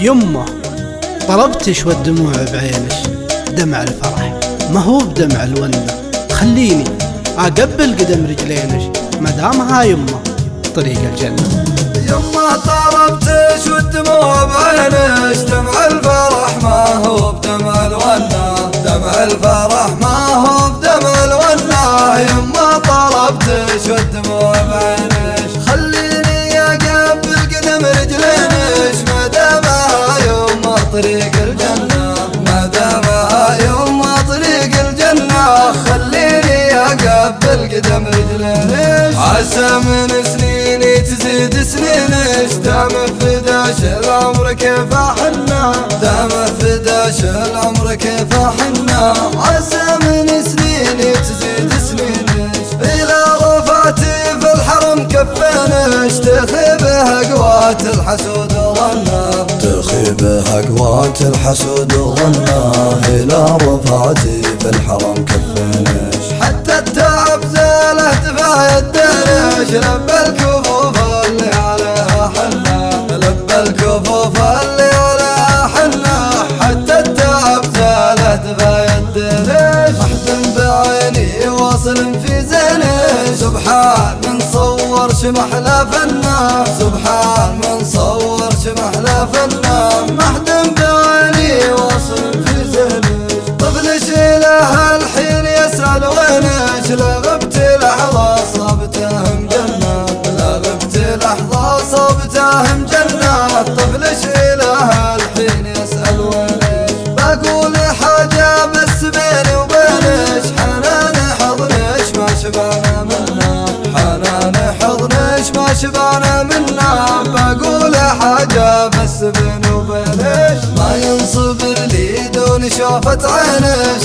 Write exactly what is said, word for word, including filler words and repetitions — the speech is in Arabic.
يمه طلبتش والدموع بعينش، دمع الفرح ما هو بدمع الونة، خليني اقبل قدم رجلينش مدامها يمه طريق الجنة. يمه طلبتش والدموع بعينش، دمع الفرح ما هو بدمع الونة، دمع الفرح ما هو بدمع الونة. يمه طلبتش والدموع بعينش، خليني اقبل قدم رجلينش مدامها يمه طريق الجنة، مدامها يمه طريق الجنة. خليني اقبل قدم رجلينش، عسى من سنيني تزيد سنينش، دام فداش العمر كيف احنا، دام فداش العمر كيف احنا. عسى من سنيني تزيد سنينش، الى رفعتي في الحرم كفينش، تخيبها قوات الحسود ظنا، تخيبها قوات الحسود ظنا. الى رفعتي في الحرم كفينش، حتى التعب زاله دفع يدينش، لبى الكفوف اللي عليها حنا، لبى الكفوف اللي عليها حنا. حتى التعب زاله دفع يدينش، محزن بعيني واصل في زينش، سبحان من صور شمحلى فنان، سبحان من صور شمحلى فنان. محزن بعيني واصل في زينش، طفل شيله الحين يسأل وينش، لا غبت لحظة صابته مجنة، لا غبت لحظة صابته مجنة. طفل شيله الحين يسأل وينش، بقول حاجة بس بيني وبينش، حنان حضنش ما شبعنا منا، حنان حضنش ما شبعنا منا. بقول حاجة بس بيني وبينش، ما ينصبر لي دون شوفة عينش،